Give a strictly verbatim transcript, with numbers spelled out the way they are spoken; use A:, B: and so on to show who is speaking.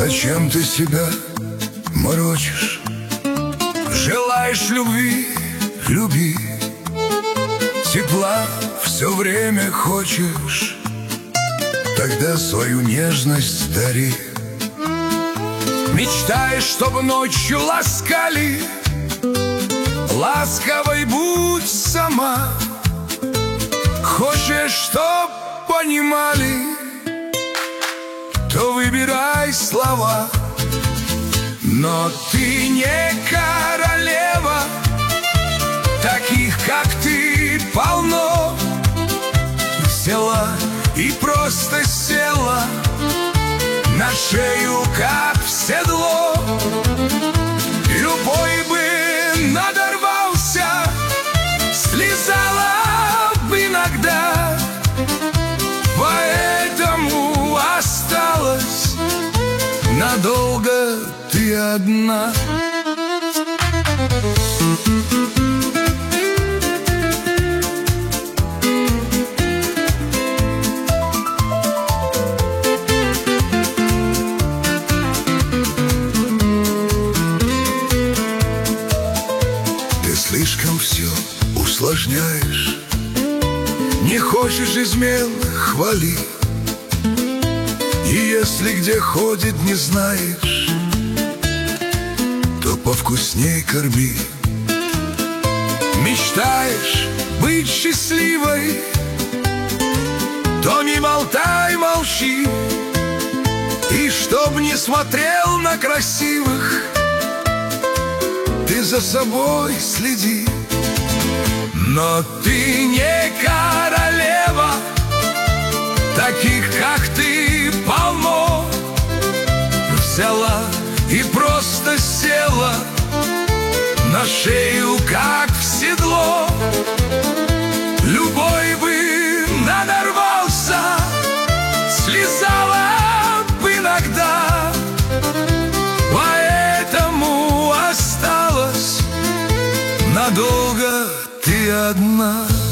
A: Зачем ты себя морочишь? Желаешь любви — люби. Тепла все время хочешь, тогда свою нежность дари. Мечтаешь, чтобы ночью ласкали, ласковой будь сама. Хочешь, чтоб понимали, то выбирай слова. Но ты не королева, таких, как ты, полно. Взяла и просто села на шею, как в седло. Любой бы надорвался, слезала бы иногда, поэтому осталась надолго ты одна. Ты слишком все усложняешь, не хочешь измен — хвали. И если где ходит не знаешь, то повкусней корми. Мечтаешь быть счастливой, то не болтай, молчи. И чтоб не смотрел на красивых, ты за собой следи. Но ты не королева, таких, как ты, полно. Взяла и просто села на шею, как в седло. Любой бы надорвался, слезала бы иногда, поэтому осталась надолго ты одна.